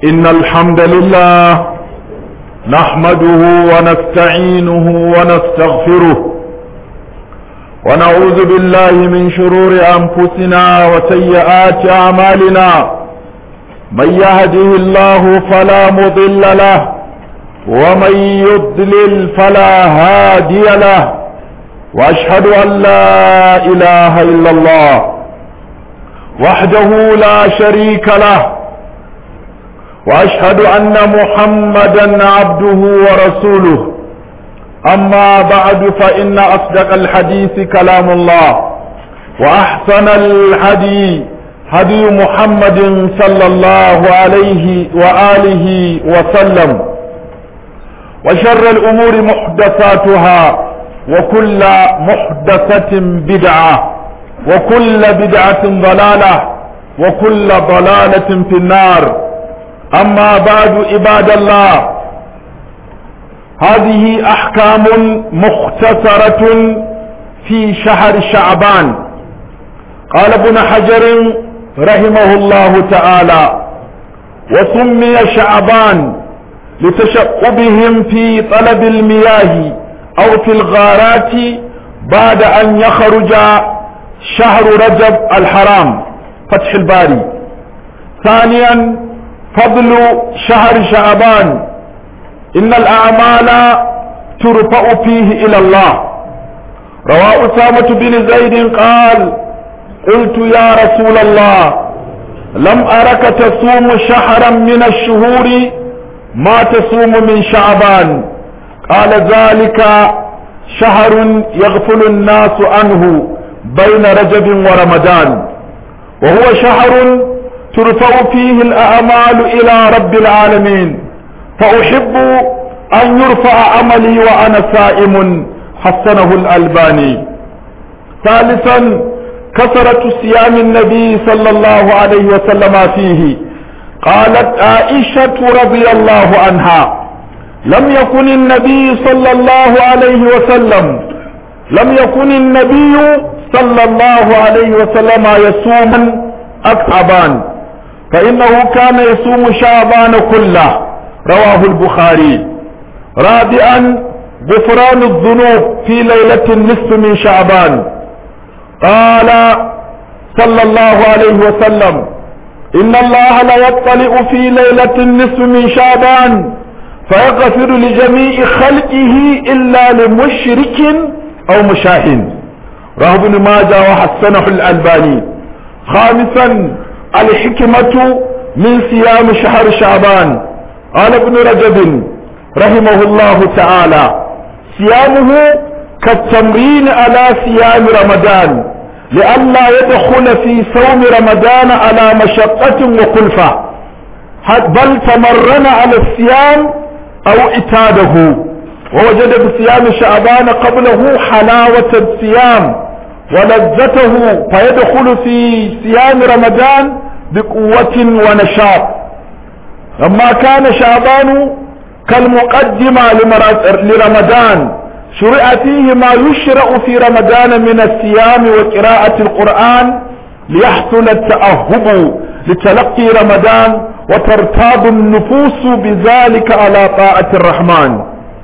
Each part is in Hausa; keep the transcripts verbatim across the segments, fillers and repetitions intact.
إن الحمد لله نحمده ونستعينه ونستغفره ونعوذ بالله من شرور أنفسنا وسيئات أعمالنا. من يهده الله فلا مضل له ومن يضلل فلا هادي له، وأشهد أن لا إله إلا الله وحده لا شريك له، وأشهد أن محمدا عبده ورسوله. أما بعد، فإن أصدق الحديث كلام الله، وأحسن الهدي هدي محمد صلى الله عليه وآله وسلم، وشر الأمور محدثاتها، وكل محدثة بدعة، وكل بدعة ضلالة، وكل ضلالة في النار. أما بعد، عباد الله، هذه أحكام مختصرة في شهر شعبان. قال ابن حجر رحمه الله تعالى: وسمي شعبان لتشقبهم في طلب المياه أو في الغارات بعد أن يخرج شهر رجب الحرام. فتح الباري. ثانيا، فضل شهر شعبان: إن الأعمال ترفع فيه إلى الله. رواه أسامة بن زيد قال: قلت يا رسول الله، لم أرك تصوم شهرا من الشهور ما تصوم من شعبان. قال: ذلك شهر يغفل الناس عنه بين رجب ورمضان، وهو شهر ترفع فيه الأعمال إلى رب العالمين، فأحب أن يرفع عملي وأنا صائم. حسنه الألباني. ثالثا، كثرة صيام النبي صلى الله عليه وسلم فيه. قالت عائشة رضي الله عنها: لم يكن النبي صلى الله عليه وسلم لم يكن النبي صلى الله عليه وسلم يصوم شعبان، فإنه كان يصوم شعبان كله. رواه البخاري. رابعا، غفران الذنوب في ليلة النصف من شعبان. قال صلى الله عليه وسلم: إن الله لا يطلع في ليلة النصف من شعبان فيغفر لجميع خلقه إلا لمشرك أو مشاهن. رواه ابن ماجه وحسنه الألباني. خامسا، الحكمة من صيام شهر شعبان. قال ابن رجب رحمه الله تعالى: صيامه كالتمرين على صيام رمضان، لئلا يدخل في صوم رمضان على مشقة وكلفة، بل تمرن على الصيام أو اعتاده، ووجد بصيام شعبان قبله حلاوة الصيام ولذته، فيدخل في صيام رمضان بقوة ونشاط. لما كان شعبان كالمقدمة لرمضان، شرع فيه ما يشرع في رمضان من الصيام وقراءة القرآن، ليحصل التأهب لتلقي رمضان وترتاب النفوس بذلك على طاعة الرحمن.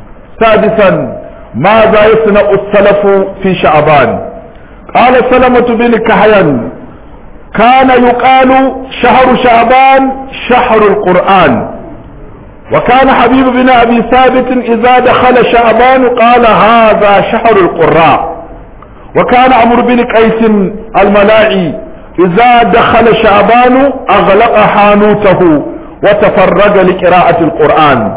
سادسا، ماذا يصنع السلف في شعبان؟ قال سلمة بن كحيان: كان يقال شهر شعبان شهر القرآن. وكان حبيب بن أبي ثابت إذا دخل شعبان قال: هذا شهر القراء. وكان عمرو بن قيس الملاعي إذا دخل شعبان أغلق حانوته وتفرج لقراءة القرآن.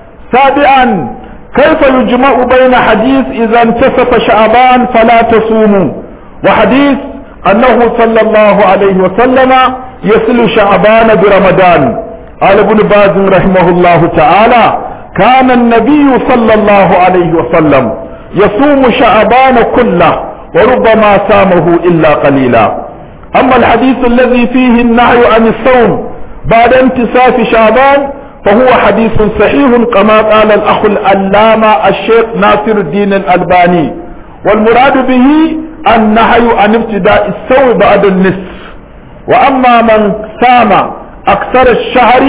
سابعا، كيف يجمع بين حديث إذا انتصف شعبان فلا تصوموا، وحديث أنه صلى الله عليه وسلم يصل شعبان برمضان؟ قال ابن باز رحمه الله تعالى: كان النبي صلى الله عليه وسلم يصوم شعبان كله، وربما صامه إلا قليلا. أما الحديث الذي فيه النهي عن الصوم بعد انتصاف شعبان فهو حديث صحيح كما قال الأخ العلامة الشيخ ناصر الدين الألباني، والمراد به النهي عن ابتداء الصوم بعد النصف. وأما من صام أكثر الشهر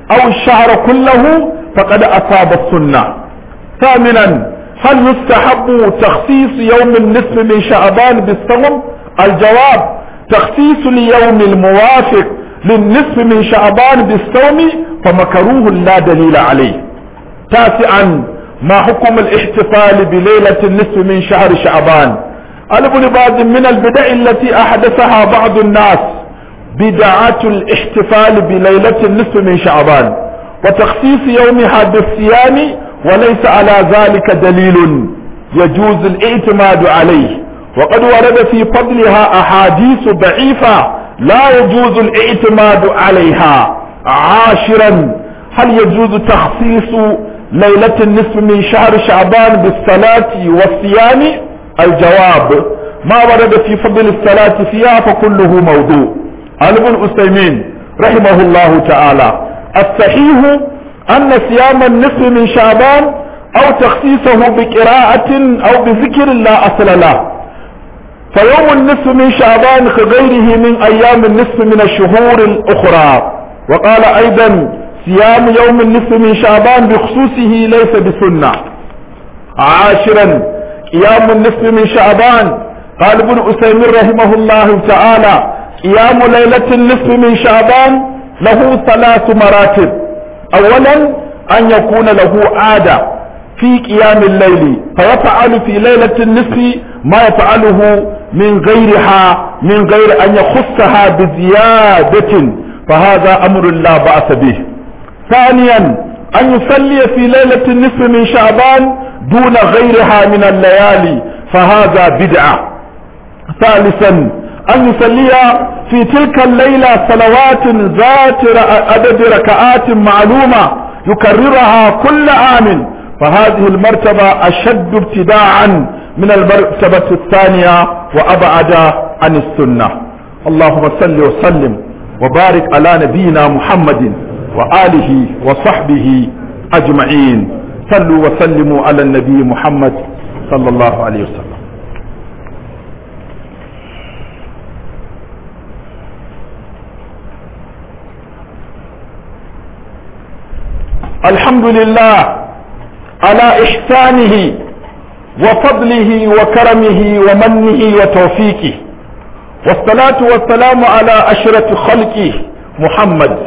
أو الشهر كله فقد أصاب السنة. ثامنا هل يستحب تخصيص يوم النصف من شعبان بالصوم؟ الجواب تخصيص اليوم الموافق للنصف من شعبان بالصوم فمكروه لا دليل عليه. تاسعا ما حكم الاحتفال بليلة النصف من شهر شعبان؟ قال ابن باز من البدع التي أحدثها بعض الناس بدعة الاحتفال بليلة النصف من شعبان وتخصيص يومها بالصيام وليس على ذلك دليل يجوز الاعتماد عليه، وقد ورد في فضلها أحاديث ضعيفة لا يجوز الاعتماد عليها. عاشرا هل يجوز تخصيص ليلة النصف من شهر شعبان بالصلاة والصيام؟ الجواب ما ورد في فضل الصلاة فيها فكله موضوع. قال ابن عثيمين رحمه الله تعالى الصحيح أن صيام النصف من شعبان أو تخصيصه بقراءة أو بذكر لا أصل له، فيوم النصف من شعبان كغيره من أيام النصف من الشهور الأخرى. وقال أيضا صيام يوم النصف من شعبان بخصوصه ليس بسنة. عاشرا قيام النصف من شعبان قال ابن عثيمين رحمه الله تعالى قيام ليلة النصف من شعبان له ثلاث مراتب. أولا أن يكون له عادة في قيام الليل فيفعل في ليلة النصف ما يفعله من غيرها من غير أن يخصها بزيادة، فهذا أمر لا بأس به. ثانيا أن يصلي في ليلة النصف من شعبان دون غيرها من الليالي، فهذا بدعة. ثالثا أن يصلي في تلك الليلة صلوات ذات عدد ركعات معلومة يكررها كل عام، فهذه المرتبة أشد ابتداعا من المرتبة الثانية وأبعد عن السنة. اللهم صل وسلم وبارك على نبينا محمد وآله وصحبه أجمعين. صلوا وسلموا على النبي محمد صلى الله عليه وسلم. الحمد لله على إحسانه وفضله وكرمه ومنه وتوفيقه، والصلاة والسلام على أشرف خلقه محمد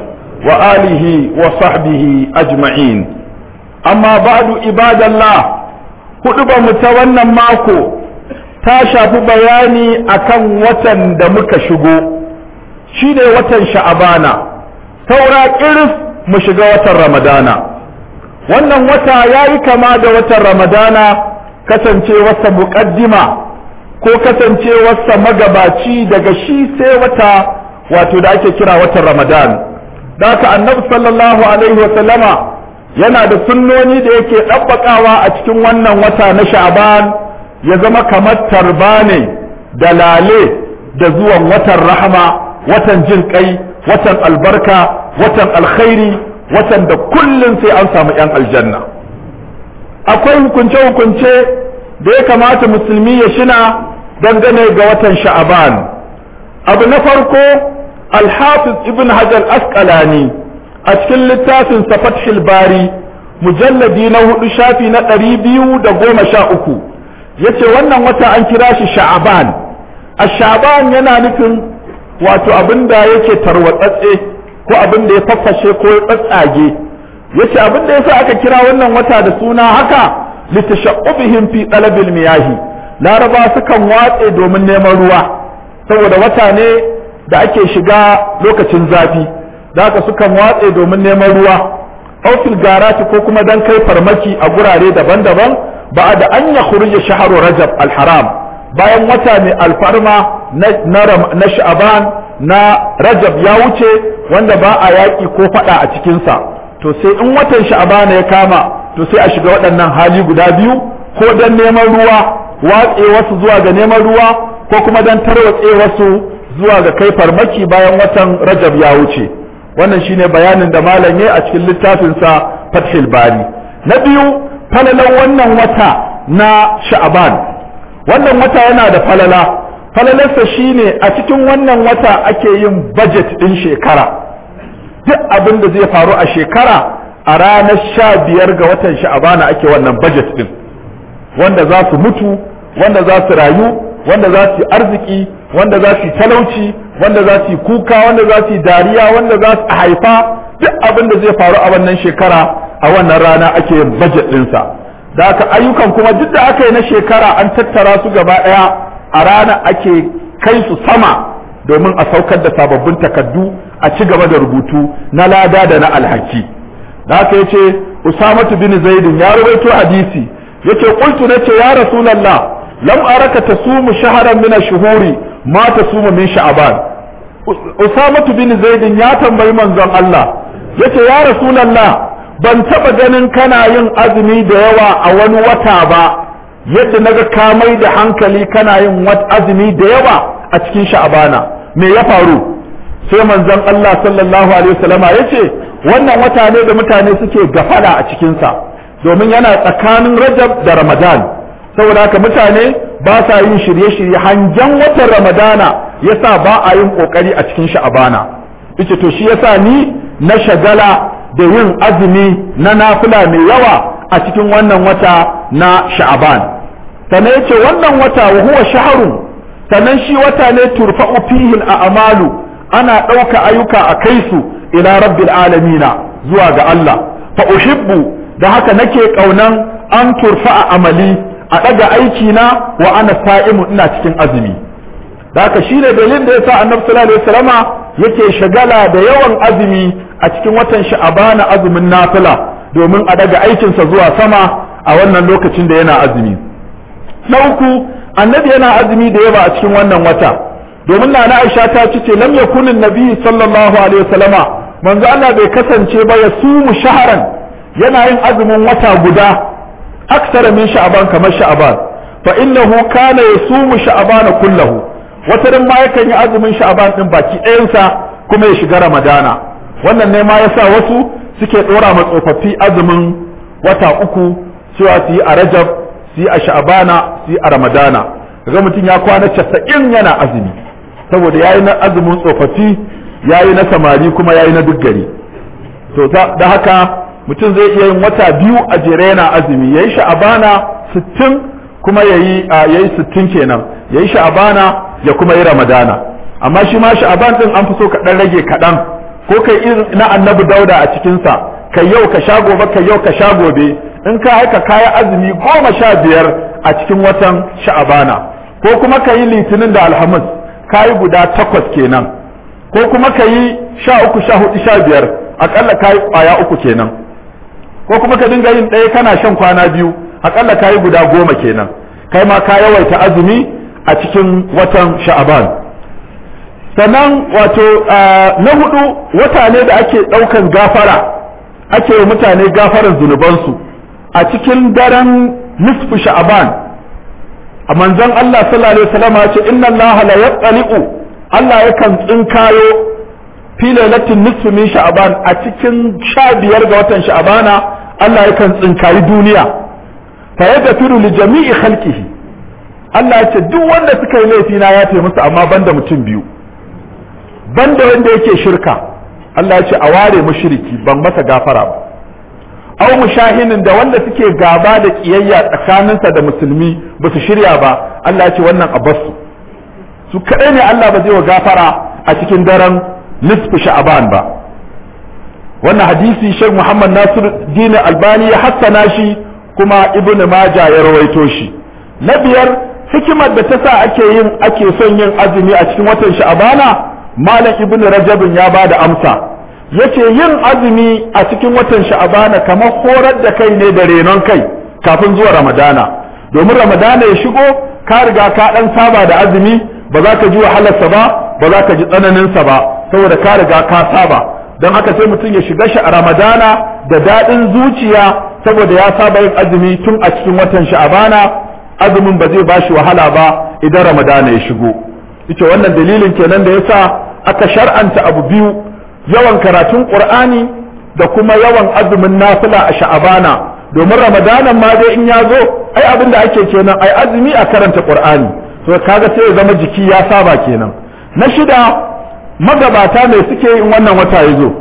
وآله وصحبه أجمعين. أما بعد عباد الله، huɗuba mu ta wannan mako ta shafi bayani akan watan da muka shigo, shine watan sha'abana, saura ƙiris mu shiga watan ramadana. Wannan wata ya yi kama da watan ramadana kasancewarsa muƙaddima ko kasancewarsa magabaci daga shi sai wata wato da ake kira watan ramadan. Da haka annabi sallallahu alaihi wasallama yana da sunnoni da yake ɗabbaƙawa a cikin wannan wata na sha'ban ya zama kamar tarba ne da lale da zuwan watan rahama, watan jin kai, watan albarka, watan alkhairi, watan da kullum sai an samu yan aljanna. Akwai hukunce-hukunce da ya kamata musulmi ya shina dangane ga watan sha'ban. Abu na farko, alhafiz ibn hajar asqalani a cikin littafin fathul bari mujalladi na hudu shafi na ɗari biyu da goma sha uku yace wannan wata an kira shi sha'ban. a sha'ban yana nufin wato abin da yake tarwatsatse ko abin da ya faffashe ko ya tsatsage. yace abin da yasa aka kira wannan wata da suna haka litashaqqubihim fi talabil miyahi, laraba sukan watse domin neman ruwa saboda wata ne da ake shiga lokacin zafi, da haka sukan watse domin neman ruwa, aufil garati ko kuma dan kai farmaki a gurare daban-daban ba da an ya khuruje shahru rajab alharam, bayan wata mai alfarma na sha'ban na rajab ya wuce wanda ba a yaƙi ko faɗa a cikinsa, to sai in watan sha'ban ya kama to sai a shiga waɗannan hali guda biyu, ko dan neman ruwa watse wasu zuwa ga neman ruwa ko kuma dan tarwatse wasu zuwa ga kai farmaki bayan watan rajab ya wuce. wannan shine bayanin da malam yayi a cikin littafinsa fathul bari. Na biyu, falalan wannan wata na sha'ban. wannan wata yana da falala, falalarsa shine a cikin wannan wata ake yin budget din shekara. duk abin da zai faru a shekara a ranar sha biyar ga watan sha'abana ake wannan budget din, wanda za su mutu, wanda za su rayu, wanda za su yi arziki, wanda za su yi talauci, wanda za su yi kuka, wanda za su yi dariya, wanda za su haifa, duk abin da zai faru a wannan shekara a wannan rana ake yin budget ɗinsa. Da haka ayyukan kuma duk da aka yi na shekara an tattara su gaba ɗaya a rana ake kai su sama domin a saukar da sababbin takaddu a ci gaba da rubutu na lada da na alhaki. Da haka yace Usamatu bin Zaidin ya rawaito hadisi yace qultu nace ya Rasulullah lam araka tasumu shahran min ash-shuhuri ma tasumu min sha'ban. Usamatu bin Zaidin ya tambayi manzon Allah yace ya Rasulullah ban taba ganin kana yin azumi da yawa a wani wata ba yadda naga ka mai da hankali kana yin azumi da yawa a cikin sha'bana, me ya faru? sai manzon Allah sallallahu alaihi wasallama yace wannan wata ne da mutane suke gafala a cikin sa domin yana tsakanin Rajab da Ramadan, saboda haka mutane ba sa yin shirye-shirye hanjan watan Ramadana yasa ba a yin kokari a cikin sha'bana. yace to shi yasa ni na shagala da yin azumi na nafila mai yawa a cikin wannan wata na sha'ban. sannan yace wannan wata wa huwa shahrun, sannan shi wata ne turfa'u fihi al-a'malu, ana ɗauka ayyuka a kai su ila rabbil alamina zuwa ga Allah. fa uhibbu, da haka nake kaunan an turfa'a amali, a ɗaga aiki na wa ana sa'imu ina cikin azumi. da haka shine dalilin da yasa annabi sallallahu alaihi wasallama yake shagala da yawan azumi a cikin watan sha'abana, azumin nafila, domin a daga aikinsa zuwa sama a wannan lokacin da yana azumi. na uku, annabi yana azumi da yawa a cikin wannan wata, domin na Aisha ta ce lam yakunin nabi sallallahu alaihi wasallama manzo Allah bai kasance ba ya sumu shaharan, yana yin azumin wata guda aksara min sha'ban kamar sha'ban, fa innahu kana yasumu sha'ban kullahu, wata ran ma yakan yi azumin sha'ban din baki ɗayansa kuma ya shiga ramadana. wannan ne ma yasa wasu suke dora ma tsofaffi azumin wata uku cewa su yi a Rajab, su yi a sha'bana, su yi a ramadana. kaga mutum ya kwana casa'in yana azumi saboda yayi na azumin tsofaffi, yayi na samari, kuma yayi na duk gari. to da haka mutum zai iya yin wata biyu a jere yana azumi, yayi sha'bana sittin kuma yayi yayi sittin kenan, yayi sha'bana ya kuma yi ramadana. amma shi ma sha'ban din an fi so ka dan rage kaɗan, ko kai irin na annabi Dauda a cikin sa, kai yau ka sha gobe, kai yau ka sha gobe. in ka aika kaya azumi goma sha biyar a cikin watan sha'bana, ko kuma ka yi litinin da alhamis kayi guda takwas kenan, ko kuma ka yi sha uku sha hudu sha biyar akalla kayi kwaya uku kenan, ko kuma ka dinga yin ɗaya kana shan kwana biyu akalla kayi guda goma kenan. kai ma ka yawaita azumi a cikin watan sha'ban. sannan wato na hudu, wata ne da ake ɗaukan gafara, ake yi mutane gafarar zunubansu a cikin daren nisfu sha'ban. a manzon Allah sallallahu alaihi wasallam ya ce inna Allah la yattali'u, Allah yakan tsinkayo fi lailatin nisfi min sha'ban, a cikin sha biyar ga watan sha'bana Allah yakan tsinkayi duniya, fa yaghfiru li jami'i khalqihi. Allah ya ce duk wanda suka yi laifi na ya musu, amma banda mutum biyu, banda wanda yake shirka. Allah ya ce a ware mushriki ban masa gafara ba. aw mushahinin, da wanda suke gaba da kiyayya tsakaninsa da musulmi ba su shirya ba, Allah ya ce wannan a basu su kadai ne Allah ba zai wa gafara a cikin daren nisfu sha'ban ba. wannan hadisi Sheikh Muhammad Nasir Din Albani ya hassana shi, kuma Ibn Majah ya rawaito shi. na biyar, hikimar da ta sa ake yin ake son yin azumi a cikin watan sha'bana, Malam Ibn Rajab ya bada amsa, yace yin azumi a cikin watan sha'bana kamar horar da kai ne da renon kai kafin zuwa ramadana, domin ramadana ya shigo ka riga ka dan saba da azumi, ba za ka ji wahalarsa ba, ba za ka ji tsananinsa ba, saboda ka riga ka saba. don haka sai mutum ya shiga shi a ramadana da daɗin zuciya, saboda ya saba yin azumi tun a cikin watan sha'bana, azumin ba zai bashi wahala ba idan ramadana ya shigo. ita wannan dalilin kenan da yasa aka shar'anta abu biyu, yawan karatun qur'ani da kuma yawan azumin nafila a sha'abana, domin ramadanan ma dai in ya zo ai abin da ake kenan, ai azumi a karanta qur'ani, to kaga sai ya zama jiki ya saba kenan. na shida, magabata mai suke yin wannan wata ya zo,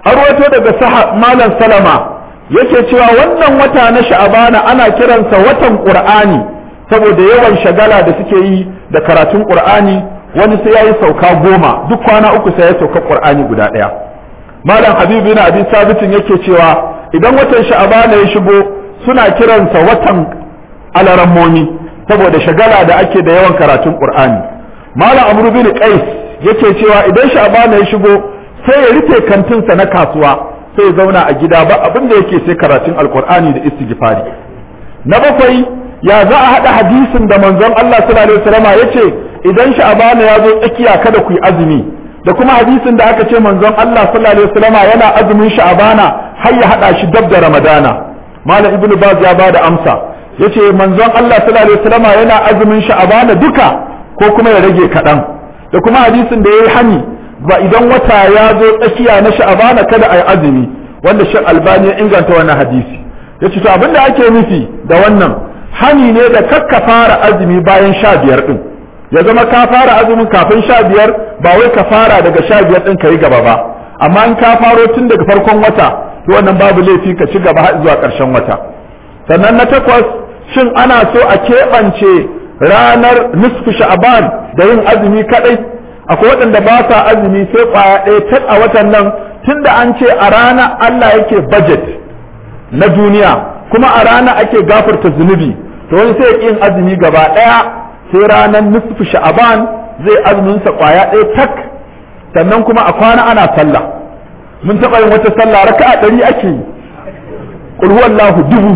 an rawaito daga sahab malam salama yake cewa wannan wata na sha'abana ana kiransa watan qur'ani saboda yawan shagala da suke yi da karatun qur'ani, wani sai yayi sauka goma duk kwana uku sai ya sauka qur'ani guda daya. malam habibu bin abi sabitin yake cewa idan watan sha'abana ya shigo suna kiransa watan alarammomi saboda shagala da ake da yawan karatun qur'ani. malam amru bin qais yake cewa idan sha'abana ya shigo sai ya rufe kantinsa na kasuwa sai ya zauna a gida ba abin da yake sai karatun alqur'ani da istighfari. na bakwai ya za a hada hadisin da manzon Allah sallallahu alaihi wasallam yace idan sha'abana ya zo tsakiya kada ku yi azumi, da kuma hadisin da aka ce manzon Allah sallallahu alaihi wasallam yana azumin sha'abana har ya hada shi dab da ramadana. malam ibnu baz ya bada amsa yace manzon Allah sallallahu alaihi wasallam yana azumin sha'abana duka ko kuma ya rage kadan, da kuma hadisin da yayi hani ba idan wata ya zo tsakiya na sha'abana kada ayi azumi, wanda Sheikh Albani ya inganta wannan hadisi. yace to abinda ake nufi da wannan hani ne da kakka fara azumi bayan sha biyar din, ya zama ka fara azumin kafin sha biyar ba wai ka fara daga sha biyar din kai gaba ba, amma in ka faro tun daga farkon wata to wannan babu laifi ka ci gaba har zuwa ƙarshen wata. sannan na takwas, shin ana so a keɓance ranar nisfu sha'ban da yin azumi kadai? akwai waɗanda ba sa azumi sai kwaya ɗaya tak a watan nan, tunda an ce a rana Allah yake budget na duniya kuma a rana ake gafarta zunubi, to wani sai yin azumi gaba ɗaya sai ranar nisfu sha'ban zai azumin sa kwaya ɗaya tak, sannan kuma a kwana ana sallah. mun taɓa yin wata sallah raka'a ɗari ake yi, qul huwallahu dubu,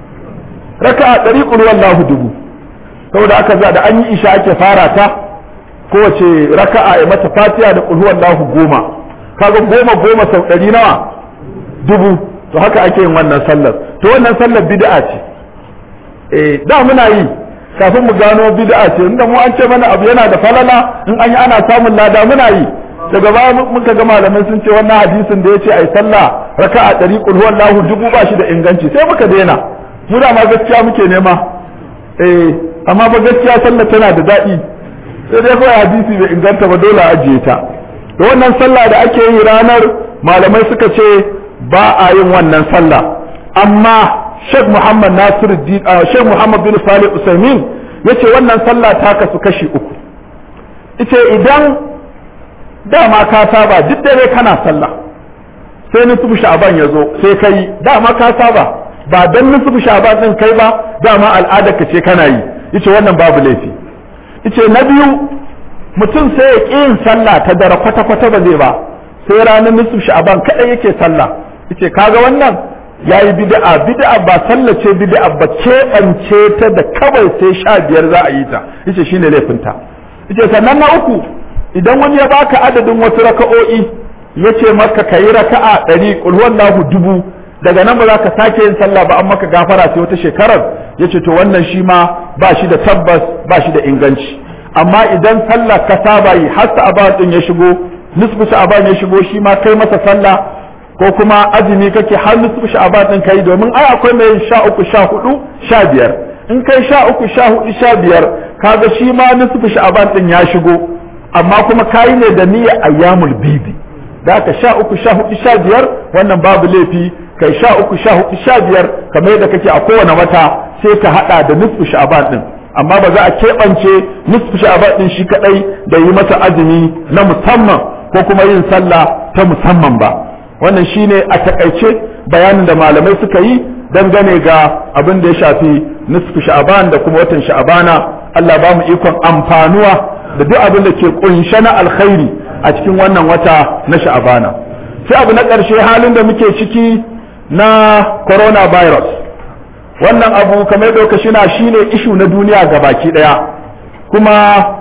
raka'a ɗari qul huwallahu dubu, saboda aka za da an yi isha ake fara ta kowace raka'a ya mata fatiha da qul huwallahu goma, kaga goma goma sau ɗari nawa dubu, to haka ake yin wannan sallar. to wannan sallar bid'a ce, eh da muna yi kafin mu gano bid'a ce, inda mu an ce mana abu yana da falala in an yi ana samun lada muna yi, daga baya muka ga malamai sun ce wannan hadisin da yace ai sallah raka'a ɗari qul huwallahu dubu ba shi da inganci, sai muka daina. mu da ma gaskiya muke nema, eh amma ba gaskiya sallah tana da daɗi, sai dai kawai hadisi bai inganta ba, dole a ajiye ta. da wannan sallah da ake yi ranar, malamai suka ce ba a yin wannan sallah, amma Sheikh Muhammad Nasiruddin Sheikh Muhammad bin Salih Usaimin yace wannan sallah ta kasu kashi uku. Ita idan dama ka saba duk dare kana sallah sai nisfu sha'ban ya zo sai kai, dama ka saba ba dan nisfu sha'ban din kai ba, dama al'ada ka ce kana yi, yace wannan babu laifi. Yace na biyu, mutum sai ya ƙi yin sallah ta dare kwata kwata ba zai ba, sai ranar nisfu sha'ban kadai yake sallah, yace kaga wannan yayi bid'a. bid'a ba sallah ce bid'a ba, keɓance ta da kawai sai sha biyar za a yi ta, yace shine laifinta. yace sannan na uku, idan wani ya baka adadin wasu raka'o'i yace maka kayi raka'a ɗari qul huwallahu dubu, daga nan ba za ka sake yin sallah ba, an maka gafara sai wata shekarar, yace to wannan shi ma ba shi da tabbas, ba shi da inganci. amma idan sallah ka saba yi har sa'aban din ya shigo, nisfu sha'aban ya shigo, shi ma kai masa sallah, ko kuma azumi kake har nisfu sha'aban din kai, domin ai akwai mai sha uku sha hudu sha biyar, in kai sha uku sha hudu sha biyar kaga shi ma nisfu sha'aban din ya shigo, amma kuma kayi ne da niyyar ayyamul bidi, da ka sha uku sha hudu sha biyar wannan babu laifi, kai sha uku sha hudu sha biyar kamar yadda kake a kowane wata, sai ka hada da nisfu sha'aban din, amma ba za a keɓance nisfu sha'aban din shi kadai da yi masa azumi na musamman ko kuma yin sallah ta musamman ba. wannan shine a takaice bayanin da malamai suka yi dangane ga abin da ya shafi nisfu sha'aban da kuma watan sha'abana. Allah ba mu ikon amfanuwa da duk abin da ke kunshe na alkhairi a cikin wannan wata na sha'abana. sai abu na ƙarshe, halin da muke ciki na coronavirus. wannan abu kamar da shi na shine ishu na duniya gabaki daya, kuma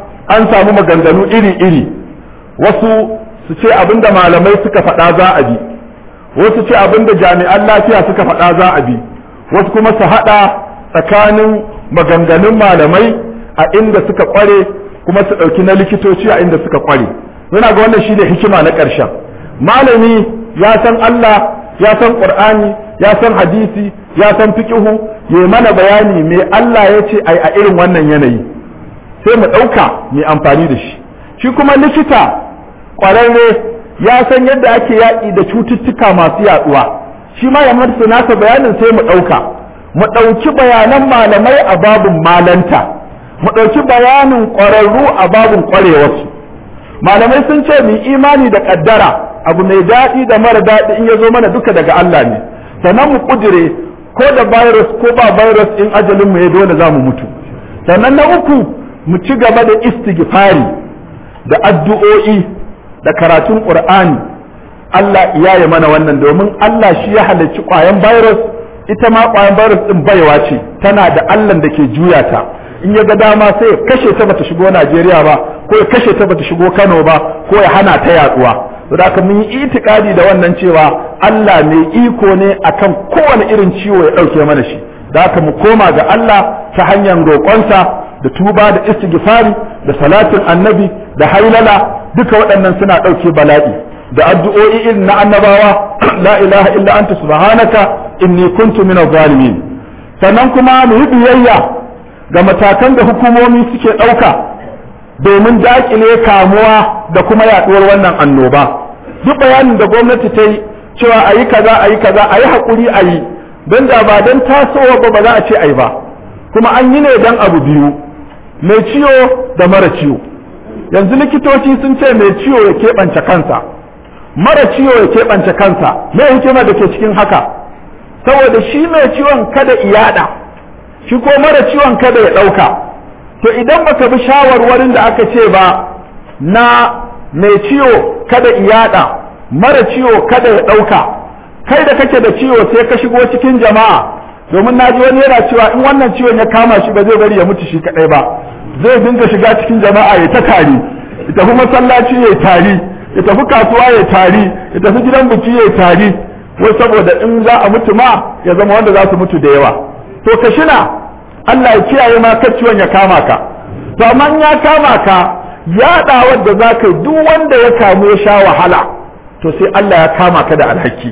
an samu maganganu iri-iri, wasu su ce abinda malamai suka faɗa za a bi, wasu ce abinda jami'an lafiya suka faɗa za a bi, wasu kuma su haɗa tsakanin maganganun malamai a inda suka kware kuma su ɗauki na likitoci a inda suka kware. Muna ga wannan shine hikima na ƙarshen. malami ya san Allah, ya san Qur'ani, ya san hadisi, ya san fiqhu, ya mana bayani me Allah ya ce ai a irin wannan yanayi, sai mu ɗauka mai amfani da shi. Shi kuma likita ƙwararre ya san yadda ake yaƙi da cututtuka masu yaɗuwa shi ma ya marsa nasa bayanin sai mu ɗauka mu ɗauki bayanan malamai a babin malanta mu ɗauki bayanin ƙwararru a babin ƙwarewarsu malamai sun ce mu imani da ƙaddara abu mai daɗi da mara daɗi in ya zo mana duka daga Allah ne sannan mu ƙudire ko da virus ko ba virus in ajalin mu ya dole za mu mutu sannan na uku mu ci gaba da istighfari da addu'o'i da karatun Qur'ani Allah ya yi mana wannan domin Allah shi ya halarci ƙwayan virus ita ma ƙwayan virus din baiwa ce tana da Allah da ke juya ta in ya ga dama sai ya kashe ta bata shigo Najeriya ba ko ya kashe ta bata shigo Kano ba ko ya hana ta yaduwa saboda haka mun yi itikadi da wannan cewa Allah mai iko ne akan kowane irin ciwo ya dauke mana shi da haka mu koma ga Allah ta hanyar roƙonsa da tuba da istighfari da salatin annabi da hailala duka waɗannan suna ɗauke bala'i da addu'o'i irin na annabawa la ilaha illa anta subhanaka inni kuntu minaz zalimin sannan kuma mu yi biyayya ga matakan da hukumomi suke ɗauka domin daƙile kamuwa da kuma yaɗuwar wannan annoba duk bayanin da gwamnati ta yi cewa a yi kaza a yi kaza a yi haƙuri a yi don da ba don tasowa ba ba za a ce a yi ba kuma an yi ne don abu biyu mai ciwo da mara ciwo yanzu likitoci sun ce mai ciwo ya keɓance kansa mara ciwo ya keɓance kansa me hikima da ke cikin haka saboda shi mai ciwon kada iyada shi ko mara ciwon kada ya ɗauka to idan baka bi shawarwarin da aka ce ba na mai ciwo kada iyada mara ciwo kada ya ɗauka kai da kake da ciwo sai ka shigo cikin jama'a domin na ji wani yana cewa in wannan ciwon ya kama shi ba zai bari ya mutu shi kadai ba zai dinga shiga cikin jama'a ya ta tari ya tafi masallaci ya tari ya tafi kasuwa ya tari ya tafi gidan biki ya tari wai saboda in za a mutu ma ya zama wanda za su mutu da yawa to ka shina Allah ya kiyaye ma kar ciwon ya kama ka to amma in ya kama ka yaɗawar da za ka yi duk wanda ya kamu ya sha wahala to sai Allah ya kama ka da alhaki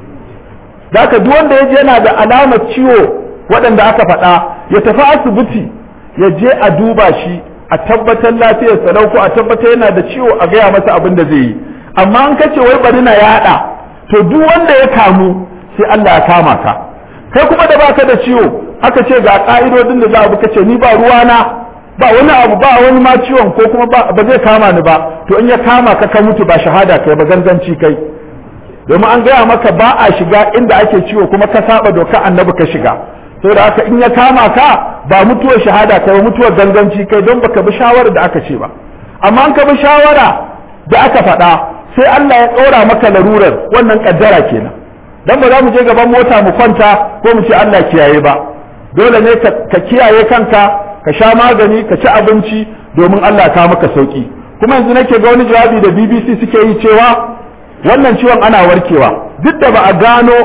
zaka duk wanda ya je yana da alamar ciwo waɗanda aka faɗa ya tafi asibiti ya je a duba shi a tabbatar lafiyar sa ko a tabbatar yana da ciwo a gaya masa abin da zai yi amma an kace wai bari na yaɗa to duk wanda ya kamu sai Allah ya kama ka kai kuma da baka da ciwo aka ce ga ka'idodin da za a bi kace ni ba ruwana ba wani abu ba wani ma ciwon ko kuma ba zai kama ni ba to in ya kama ka ka mutu ba shahada kai ba ganganci kai domin an gaya maka ba a shiga inda ake ciwo kuma ka saba doka annabi ka shiga saboda haka in ya kama ka ba mutuwar shahada kai ba mutuwar ganganci kai don baka bi shawara da aka ce ba amma an ka bi shawara da aka faɗa sai Allah ya ɗora maka larurar wannan kaddara kenan dan ba za mu je gaban mota mu kwanta ko mu ce Allah kiyaye ba dole ne ka kiyaye kanka ka sha magani ka ci abinci domin Allah ka maka sauki kuma yanzu nake ga wani jawabi da B B C suke yi cewa wannan ciwon ana warkewa duk da ba a gano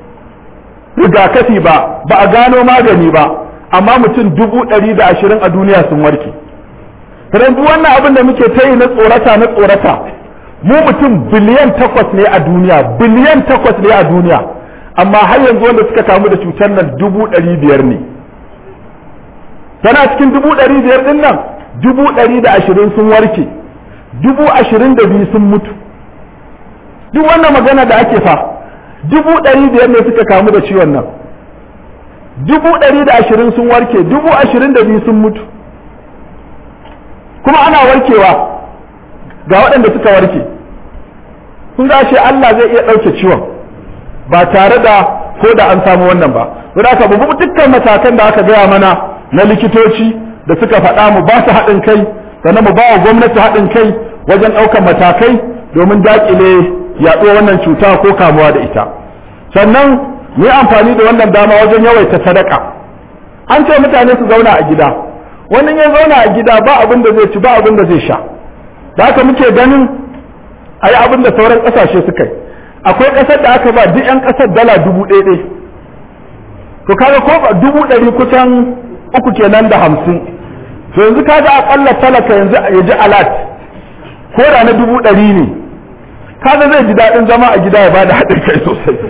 rigakafi ba ba a gano magani ba amma mutum dubu ɗari da ashirin a duniya sun warke duk wannan abin da muke ta yi na tsorata na tsorata mu mutum biliyan takwas ne a duniya biliyan takwas ne a duniya amma har yanzu wanda suka kamu da cutar nan dubu ɗari biyar ne tana cikin dubu ɗari biyar ɗin nan dubu ɗari da ashirin sun warke dubu ashirin da biyu sun mutu duk wannan magana da ake fa dubu ɗari biyar ne suka kamu da ciwon nan dubu ɗari da ashirin sun warke dubu ashirin da biyu sun mutu kuma ana warkewa ga waɗanda suka warke kun ga shi Allah zai iya ɗauke ciwon ba tare da ko da an samu wannan ba don haka bu dukkan matakan da aka gaya mana na likitoci da suka faɗa mu ba su haɗin kai sannan mu ba wa gwamnati haɗin kai wajen ɗaukar matakai domin daƙile yaɗuwar wannan cuta ko kamuwa da ita sannan mu yi amfani da wannan dama wajen yawaita sadaka an ce mutane su zauna a gida wannan ya zauna a gida ba abin da zai ci ba abin da zai sha da haka muke ganin a yi abin da sauran ƙasashe suka yi akwai ƙasar da aka ba duk 'yan ƙasar dala dubu ɗaya ɗaya to kaga ko dubu ɗari kusan uku kenan da hamsin to yanzu kaga aƙalla talaka yanzu ya ji alat ko da na dubu ɗari ne kaga zai ji daɗin zama a gida ya bada haɗin kai sosai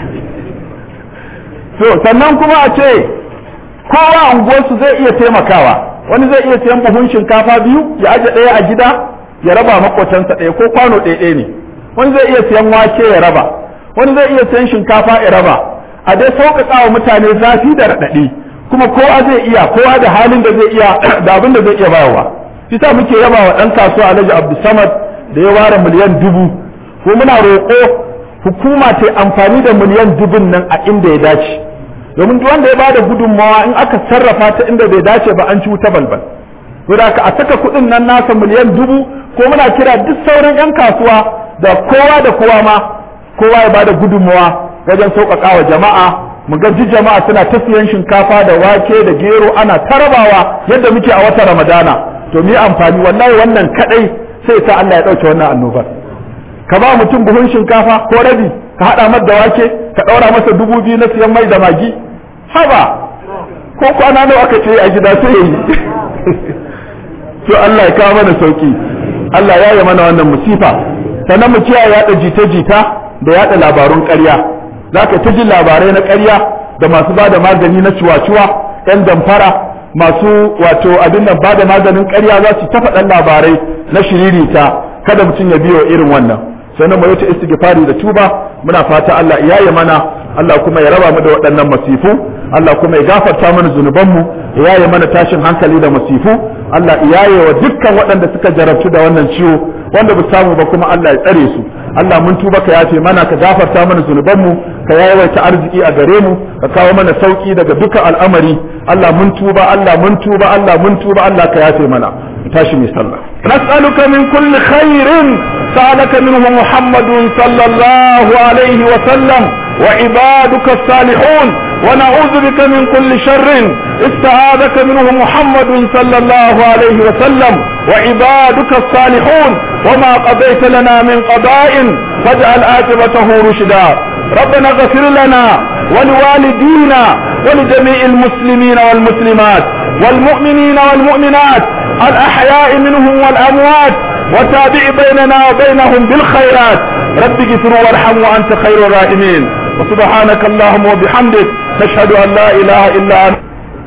so sannan kuma a ce kowa unguwarsu zai iya taimakawa wani zai iya sayan buhun shinkafa biyu ya aje ɗaya a gida ya raba makotansa ɗaya ko kwano ɗaya ɗaya ne wani zai iya siyan wake ya raba, wani zai iya siyan shinkafa ya raba, a dai sauƙaƙa wa mutane zafi da raɗaɗi, kuma kowa zai iya, kowa da halin da zai iya da abin da zai iya bayarwa. Shi muke yaba wa ɗan kasuwa Alhaji Abdulsamad da ya ware miliyan dubu, ko muna roƙo hukuma ta amfani da miliyan dubun nan a inda ya dace, domin duk wanda ya bada gudunmawa in aka sarrafa ta inda bai dace ba an ci wuta balbal. Saboda a saka kuɗin nan nasa miliyan dubu, ko muna kira duk sauran 'yan kasuwa da kowa da kowa ma kowa ya bada gudunmawa wajen sauƙaƙa wa jama'a. Mu ga jama'a suna ta siyan shinkafa da wake da gero ana tarabawa yadda muke a watan Ramadana. To mu yi amfani, wallahi wannan kadai sai sa Allah ya ɗauke wannan annobar. Ka ba mutum buhun shinkafa ko rabi, ka haɗa masa da wake, ka ɗaura masa dubu biyu na siyan mai da magi, haba ko kwana nawa aka ce a gida sai yi. To Allah ya kawo mana sauki, Allah ya yi mana wannan musifa. Sannan mu kiyaye yaɗa jita-jita da yaɗa labarun ƙarya. Za ka ta jin labarai na ƙarya da masu ba da magani na ciwa-ciwa, 'yan damfara, masu wato abin nan ba da maganin ƙarya za su ta faɗan labarai na shiririta. Kada mutum ya biyo irin wannan. Sannan mu yi ta istighfari da tuba, muna fata Allah ya yi mana, Allah kuma ya raba mu da waɗannan masifu, Allah kuma ya gafarta mana zunubanmu, ya yi mana tashin hankali da masifu, Allah ya yi wa dukkan waɗanda suka jarabtu da wannan ciwo, wanda ba samu ba kuma Allah ya tsare su. Allah mun tuba ka yafe mana, ka gafarta mana zunubanmu, ka yawaita arziki a gare mu, ka kawo mana sauki daga dukkan al'amari. Allah mun tuba, Allah mun tuba, Allah mun tuba, Allah ka yafe mana. tashi mai sallah. Nas'aluka min kulli khairin sa'alaka minhu Muhammadun sallallahu alaihi wa sallam wa ibaduka salihun wa na'udhu bika min kulli sharrin ista'adaka minhu Muhammadun sallallahu alaihi wa sallam wa ibaduka salihun wa ma qadayta lana min qada'in faj'al aqibatahu rushda. ربنا اغفر لنا ولوالدينا ولجميع المسلمين والمسلمات والمؤمنين والمؤمنات الأحياء منهم والأموات وتابع بيننا وبينهم بالخيرات. رب اغفر وارحم وأنت خير الراحمين. وسبحانك اللهم وبحمدك نشهد أن لا إله إلا أنت.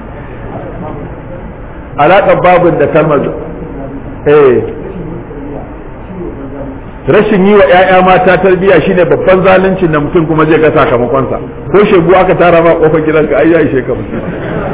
علاقة باب الدكامة ايه rashin yi wa ‘ya'ya mata tarbiyya shine babban zaluncin da mutum kuma zai ga sakamakonsa. Ko shegu aka tara ma kofar gidanka ai ya ishe ka mutum.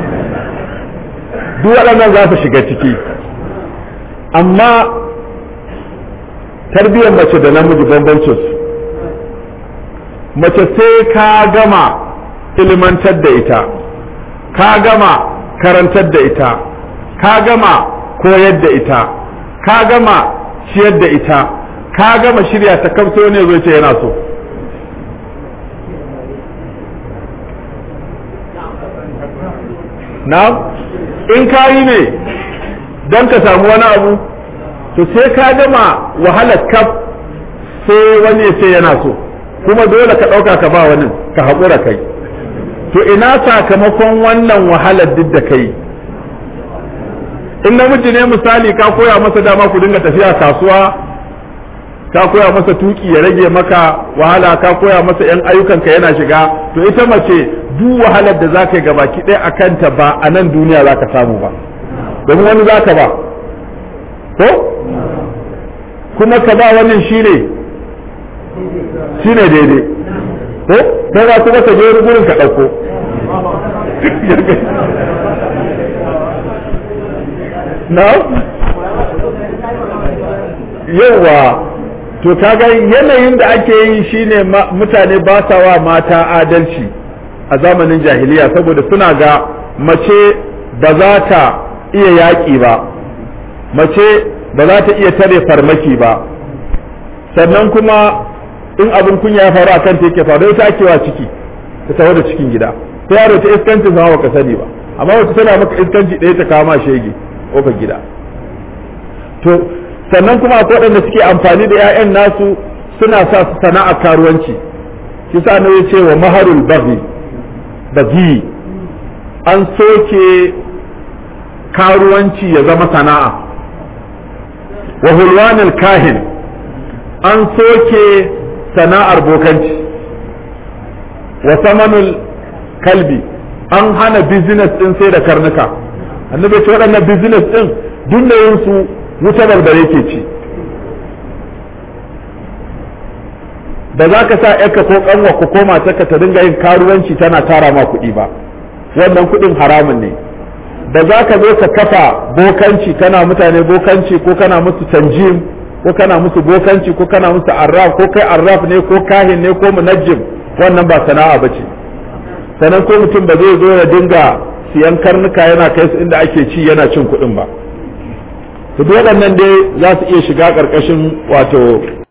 Duk waɗannan za su shiga ciki, amma tarbiyyar mace da namiji bambancin su. Mace sai ka gama ilimantar da ita, ka gama karantar da ita, ka gama koyar da ita, ka gama ciyar da ita, ka gama shirya ta kamto ne zai ce yana so. Na in ka yi ne don ka samu wani abu, to sai ka gama wahalar kaf sai wani ya ce yana so, kuma dole ka ɗauka ka ba wani ka haƙura kai. To ina sakamakon wannan wahalar duk da kai? In namiji ne misali ka koya masa dama ku dinga tafiya kasuwa, ka koya masa tuki ya rage maka wahala, ka koya masa yan ayyukanka yana shiga, to ita mace duk wahalar da zaka yi gabaki ɗaya a kanta ba a nan duniya zaka samu ba, domin wani zaka ba ko kuma ka ba wannan shine shine daidai ko sai ba kuma ka je gurin ka ɗauko. na yawa to kaga yanayin da ake yi shine mutane ba sa wa mata adalci a zamanin jahiliya, saboda suna ga mace ba za ta iya yaƙi ba, mace ba za ta iya tare farmaki ba, sannan kuma in abin kunya ya faru a kan ta yake faru ita ake wa ciki ta tawo da cikin gida, ta yaro ta iskancin sama baka sani ba, amma wata tana maka iskanci ɗaya ta kama shege ƙofar gida. To sannan kuma akwai waɗanda suke amfani da 'ya'yan nasu suna sa su sana'a karuwanci, shi sa ne ce wa maharul baghi baghi an soke karuwanci ya zama sana'a, wa hulwanul kahin an soke sana'ar bokanci, wa samanul kalbi an hana business din sai da karnuka. Annabi ce waɗannan business din dunnayin su wuta balbare ke ci. ba za ka sa yarka ko kanwa ko koma ta ta dinga yin karuwanci tana tara ma kuɗi ba, wannan kuɗin haramun ne. ba za ka zo ka kafa bokanci kana mutane bokanci ko kana musu tanjim ko kana musu bokanci ko kana musu arraf ko kai arraf ne ko kahin ne ko munajjim, wannan ba sana'a bace. sannan ko mutum ba zai zo ya dinga siyan karnuka yana kai su inda ake ci yana cin kuɗin ba. to waɗannan dai za su iya shiga ƙarƙashin wato